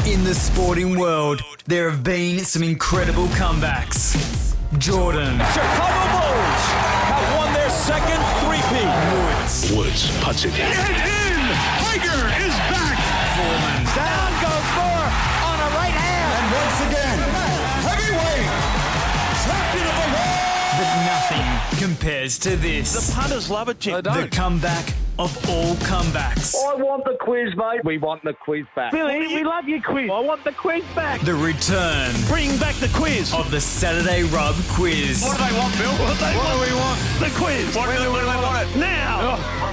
In the sporting world, there have been some incredible comebacks. Jordan. Chicago Bulls have won their second three-peat. Woods puts it in. In! Tiger is back! Foreman. Down goes Moore on a right hand. And once again, heavyweight champion of the world! But nothing compares to this. The punters love it, Jim. The comeback of all comebacks. I want the quiz, mate. We want the quiz back. Billy, we love your quiz. I want the quiz back. The return Bring back the quiz. of the Saturday Rub Quiz. What do they want, Bill? What do we want? The quiz. What do they want it? Now.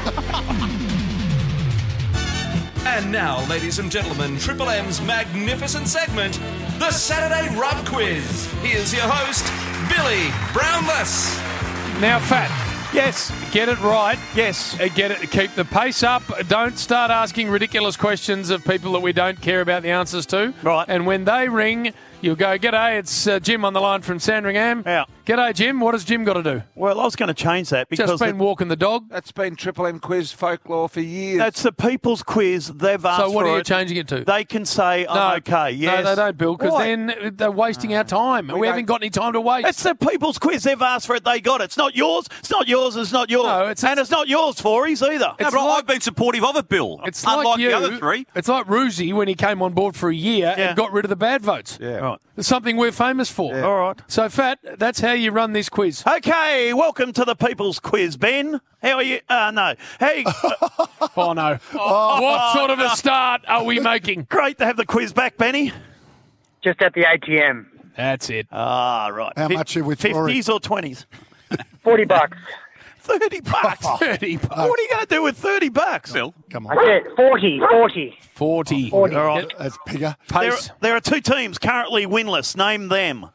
And now, ladies and gentlemen, Triple M's magnificent segment, the Saturday Rub Quiz. Here's your host, Billy Brownless. Now, Fat. Yes. Get it right. Yes. Get it. Keep the pace up. Don't start asking ridiculous questions of people that we don't care about the answers to. Right. And when they ring, you'll go, "G'day, it's Jim on the line from Sandringham." Yeah. "G'day, Jim. What has Jim got to do?" Well, I was going to change that because Just been walking the dog. That's been Triple M quiz folklore for years. that's the people's quiz. They've asked So what for are you it. changing it to? They can say, I'm okay. Yes. No, they don't, Bill, because Why? then they're wasting our time. We haven't got any time to waste. It's the people's quiz. They've asked for it. They got it. It's not yours. It's not yours. It's not yours. No, and it's not yours, Fories, either. It's like- I've been supportive of it, Bill. It's Unlike like you. the other three. It's like Roosie when he came on board for a year Yeah. and got rid of the bad votes. Yeah. Right. It's something we're famous for. All right. So, Fat, that's how you run this quiz. Okay, welcome to the people's quiz, Ben. How are you? No. Hey, Oh, no. What sort of a start are we making? great to have the quiz back, Benny. Just at the ATM. That's it. Ah, right. How much are you withdrawing? 50s or 20s? $40. 30 bucks. 30 bucks. What are you going to do with 30 bucks? Bill. Come I on. said 40. 40. All right. That's bigger. Pace. There are two teams currently winless. Name them.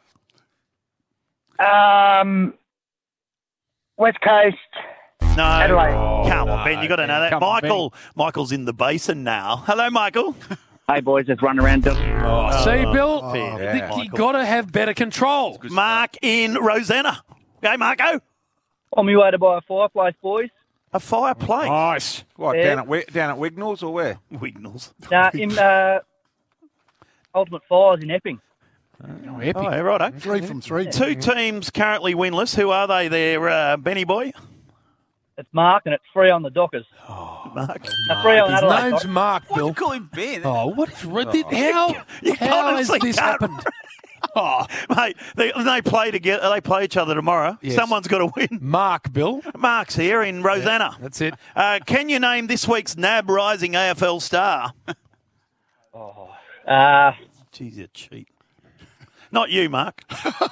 West Coast. No. Adelaide. Come on, Ben. You got to know that. Come on, Michael's in the basin now. Hello, Michael. Hey, boys, just run around. See, Bill, yeah. you got to have better control. Mark in Rosanna. Okay, Marco. On my way to buy a fireplace, boys. A fireplace. Nice. What, Yeah. down at Wignall's or where? Wignalls. In Ultimate Fires in Epping. Oh, epic. Oh, yeah, righto. 3 from 3. Two teams currently winless. Who are they there, Benny boy? It's Mark, and it's free on the Dockers. Mark. Free on His Adelaide. name's Mark, Why'd Bill. you call him Ben? Oh, what is how You how has honestly this can't- happened? Oh, mate, they play together. They play each other tomorrow. Yes. Someone's got to win. Mark, Bill. Mark's here in Rosanna. That's it. Can you name this week's NAB Rising AFL star? Jeez, you cheat. Not you, Mark.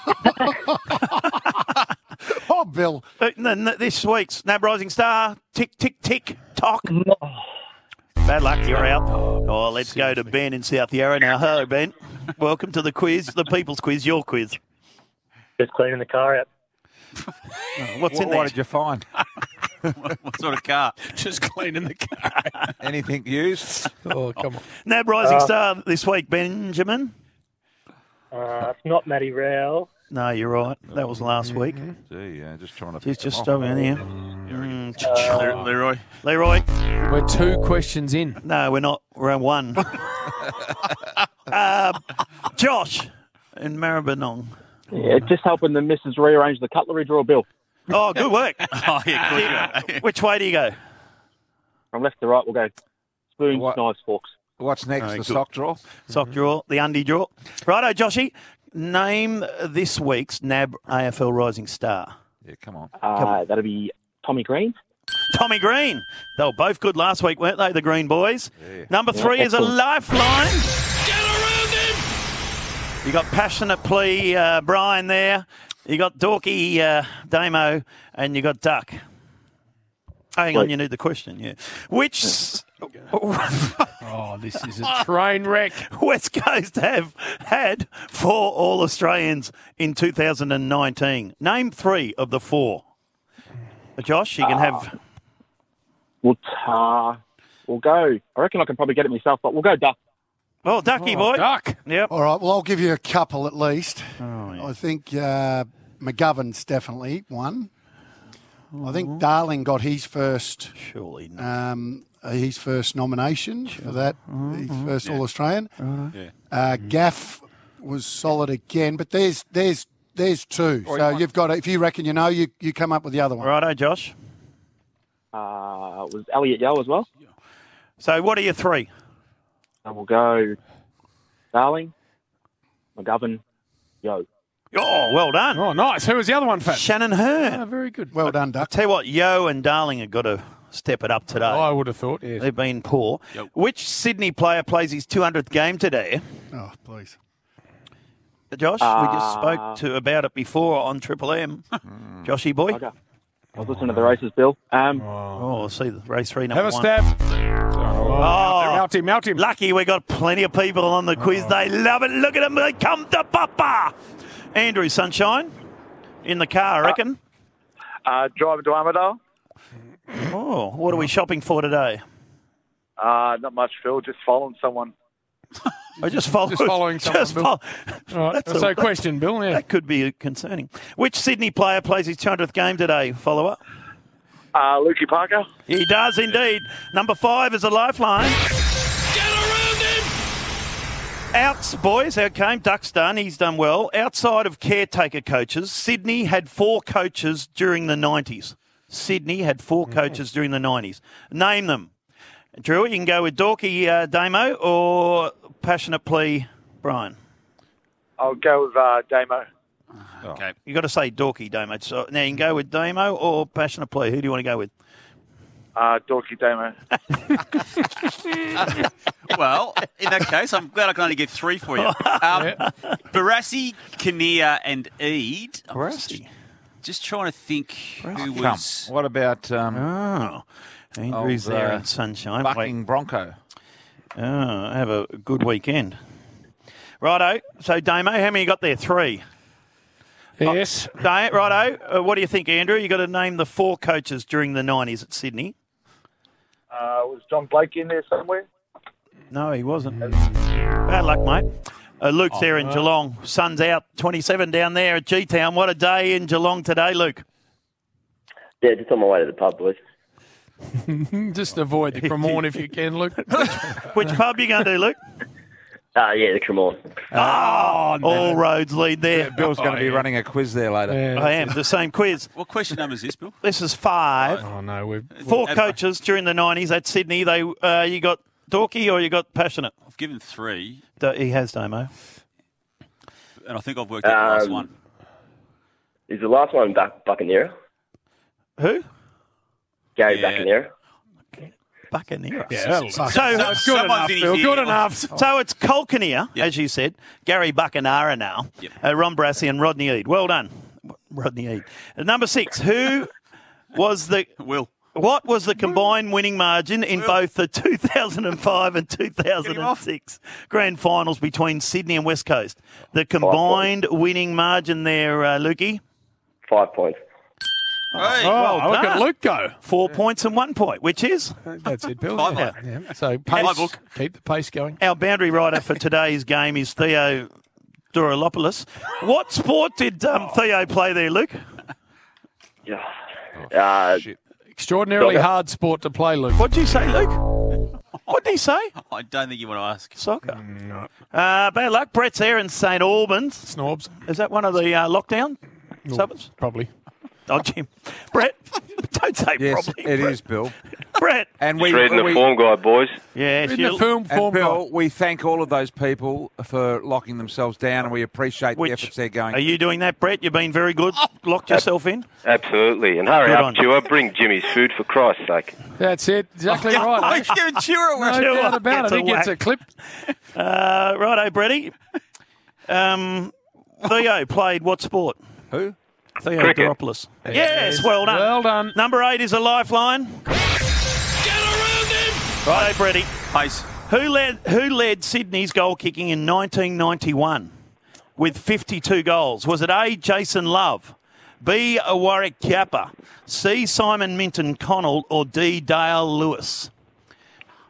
Oh, Bill. This week's NAB Rising star. Tick, tick, tick, tock. Bad luck, you're out. Oh, let's go to Ben in South Yarra now. Hello, Ben. Welcome to the quiz, the people's quiz, your quiz. Just cleaning the car out. What's in What there? did you find? What sort of car? Just cleaning the car. Anything used? Oh, come on. NAB Rising star this week, Benjamin. It's not Matty Rowell. No, you're right. That was last week. Gee, yeah, just trying to. He's pick just them off. over in here. Leroy. Leroy. We're 2 questions in. No, we're not. We're on one. Josh in Maribyrnong. Yeah, just helping the missus rearrange the cutlery drawer, Bill. Oh, good work. Oh, yeah, good. Which way do you go? From left to right, we'll go spoons, What? knives, forks. What's next? Very The good. sock drawer? Sock drawer, the undie drawer. Righto, Joshy. Name this week's NAB AFL Rising Star. Yeah, come on. That'll be Tommy Green. Tommy Green. They were both good last week, weren't they, the Green boys? Yeah. Number 3 is a excellent. lifeline. Get around him! You got passionate plea, Brian there. You got Dorky, Damo, and you got Duck. Hang on, you need the question, yeah. Which Oh, this is a train wreck. West Coast have had 4 All-Australians in 2019? Name 3 of the 4. Josh, you can have... We'll go. I reckon I can probably get it myself, but we'll go Duck. Oh, Ducky boy. Duck. Yep. All right, well, I'll give you a couple at least. Oh, yeah. I think McGovern's definitely one. I think Darling got his first. Surely not. his first nomination for that, his first All-Australian. Yeah. Gaff was solid again, but there's two. So you've got to, if you reckon you know, you come up with the other one. Righto, Josh. Was Elliot Yeo as well? So what are your three? And we'll go Darling, McGovern, Yeo. Oh, well done. Oh, nice. Who was the other one, Fat? Shannon Hearn. Oh, very good. Well done, Duck. Tell you what, Yeo and Darling have got to step it up today. I would have thought, yes. They've been poor. Yep. Which Sydney player plays his 200th game today? Oh, please. Josh, we just spoke about it before on Triple M. Joshy boy. Okay. I was listening to the races, Bill. Oh, see the race 3 number Have a 1. stab. Melt him. Lucky we got plenty of people on the quiz. They love it. Look at them. They come to Papa. Andrew Sunshine in the car, I reckon. Driving to Armidale. Oh, what are we shopping for today? Not much, Phil. Just following someone. Just following someone. All right. So, question, Bill. Yeah. That could be concerning. Which Sydney player plays his 200th game today? Follower. Lukey Parker. He does indeed. Number 5 is a lifeline. Get around him! Outs, boys. Out came Duck's done. He's done well. Outside of caretaker coaches, Sydney had 4 coaches during the 90s. Sydney had 4 coaches during the 90s. Name them. Drew, you can go with Dorky Damo or Passionate Plea Brian. I'll go with Damo. Okay. You got to say Dorky Damo. So now you can go with Damo or Passionate Plea. Who do you want to go with? Dorky Damo. Well, in that case, I'm glad I can only get 3 for you. Barassi, Kinnear, and Eade. Barassi. Just trying to think who Come. was... What about Andrew's there in Sunshine. Bucking Bronco? Have a good weekend. Righto. So, Damo, how many you got there? 3. Yes. Righto. What do you think, Andrew? You got to name the 4 coaches during the 90s at Sydney. Was John Blake in there somewhere? No, he wasn't. Bad luck, mate. Luke's there in Geelong. Sun's out, 27 down there at G-Town. What a day in Geelong today, Luke. Yeah, just on my way to the pub, boys. Just avoid the Cremorne if you can, Luke. Which pub are you going to do, Luke? Yeah, the Cremorne. All roads lead there. Bill's going to be running a quiz there later. Yeah. I am. The same quiz. What question number is this, Bill? This is 5. Oh, no. We're 4 coaches during the 90s at Sydney. They you got Dorky or you got Passionate? I've given 3, He has, Damo. and I think I've worked out the last one. Is the last one Buccaneer? Who? Gary Buccaneer. Buccaneer. Yeah, So it's good enough, Bill. Good enough. So it's Colkinea, as you said, Gary Buccaneer now, Ron Barassi and Rodney Eade. Well done, Rodney Eade. Number 6, who was the... Will. What was the combined winning margin in both the 2005 and 2006 grand finals between Sydney and West Coast? The combined winning margin there, Lukey? 5 points. Well look done. at Luke go. 4 points and 1 point, which is? That's it, Bill. 5. Yeah. So pace, keep the pace going. Our boundary rider for today's game is Theo Douralopoulos. What sport did Theo play there, Luke? Extraordinarily hard sport to play, Luke. What did you say, Luke? What did he say? I don't think you want to ask. Soccer. Bad luck. Brett's there in St Albans. Snobs. Is that one of the lockdown suburbs? Probably. Oh, Jim. Brett, don't say Yes, probably. it Brett. is, Bill. Brett. And reading the form guide, boys. Yes, In the film And form. Bill, we thank all of those people for locking themselves down, and we appreciate the efforts they're going. Are you doing that, Brett? You've been very good. Locked yourself in. Absolutely. And hurry Good up, on. Chewer. Bring Jimmy's food, for Christ's sake. That's it. Exactly right. He's giving Chewer away. No doubt about it. He gets a clip. Righto, Bretty. Theo played what sport? Who? Theo Cricket. Doropoulos. Yes, well done. Well done. Number 8 is a lifeline. Get around him! Righto, Bretty. Pace. Who led Sydney's goal kicking in 1991 with 52 goals? Was it A, Jason Love, B, Warwick Kappa, C, Simon Minton Connell, or D, Dale Lewis?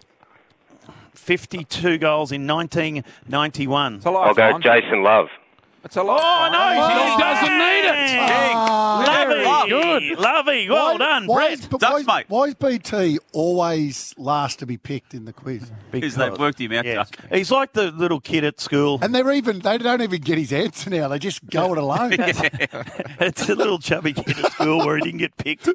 52 goals in 1991. I'll go Jason Love. It's a lot. Oh, no, he doesn't need it. Lovey. Good. Lovey. Well done, Brett. Why is BT always last to be picked in the quiz? Because they've worked him out. Yes. He's like the little kid at school. And they don't even get his answer now. They just go it alone. It's a little chubby kid at school where he didn't get picked.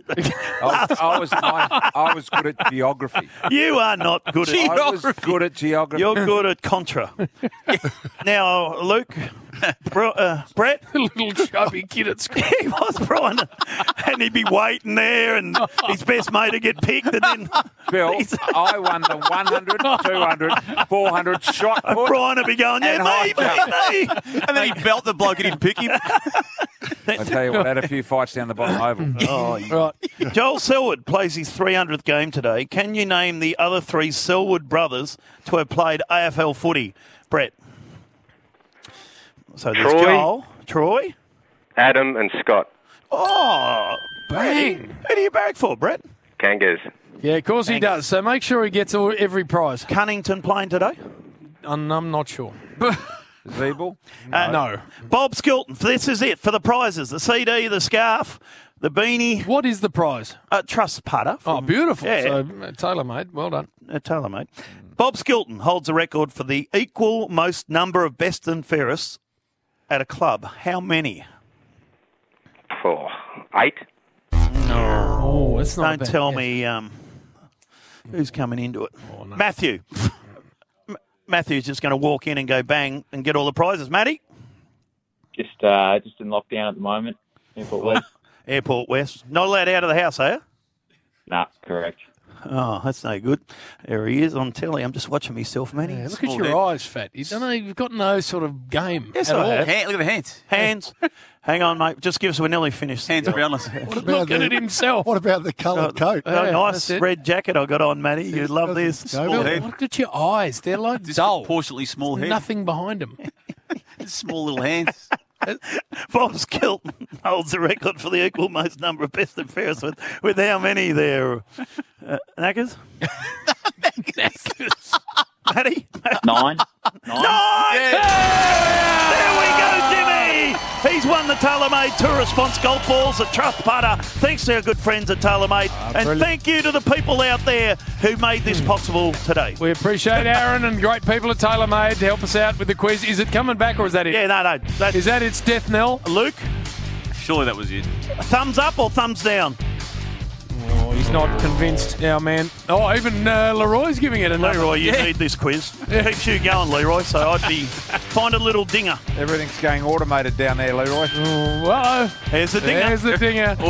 I was good at geography. You are not good at I was good at geography. You're good at contra. Now, Luke, Brett, Little chubby kid at school. he was Brian, and he'd be waiting there, and his best mate would get picked, and then Bill, I won the 100, 200, 400 shot put. Brian would be going, yeah, me. And then he'd belt the bloke and he'd pick him. I tell you what, had a few fights down the bottom oval. Right. Joel Selwood plays his 300th game today. Can you name the other three Selwood brothers to have played AFL footy? Brett. So there's Troy. Joel, Troy, Adam and Scott. Oh, Bang. Who do you back for, Brett? Kangas. Yeah, of course he does. So make sure he gets every prize. Cunnington playing today? I'm not sure. Zeeble? No. Bob Skilton, this is it for the prizes. The CD, the scarf, the beanie. What is the prize? Trust putter. Oh, beautiful. Yeah. So, tailor-made. Well done. Tailor-made. Bob Skilton holds a record for the equal most number of best and fairest at a club. How many? 8. No. Oh, it's not Don't bad. tell me who's coming into it. Oh, no. Matthew. Matthew's just going to walk in and go bang and get all the prizes. Matty? Just in lockdown at the moment. Airport West. Airport West. Not allowed out of the house, are you? Nah, correct. Oh, that's no good. There he is on telly. I'm just watching myself, Matty. Yeah, look at your eyes, Fat. You've got no sort of game. Yes, at I all. have. Look at the hands. Hands. Hang on, mate. Just give us we're nearly finished. Hands brownless. Look at it himself. What about the coloured coat? Oh, Yeah, nice that's it. red jacket I got on, Matty. You'd love this. Go Small with head. Look at your eyes. They're like dull. Disproportionately small head. Nothing behind them. Small little hands. Bob Skilton holds the record for the equal most number of best and fairest with how many there? Knackers? Matty? 9. 9. There we go, Jimmy! He's won the TaylorMade Tour Response Golf Balls at Trust Putter. Thanks to our good friends at TaylorMade. And brilliant. thank you to the people out there who made this possible today. We appreciate Aaron and great people at TaylorMade to help us out with the quiz. Is it coming back or is that it? Yeah, no. Is that its death knell? Luke, Surely that was it. thumbs up or thumbs down? Oh, he's not convinced, our man. Oh, even Leroy's giving it a number. Leroy, you need this quiz. Keeps you going, Leroy, so I'd be find a little dinger. Everything's going automated down there, Leroy. Oh, well, Here's the dinger. there's the dinger.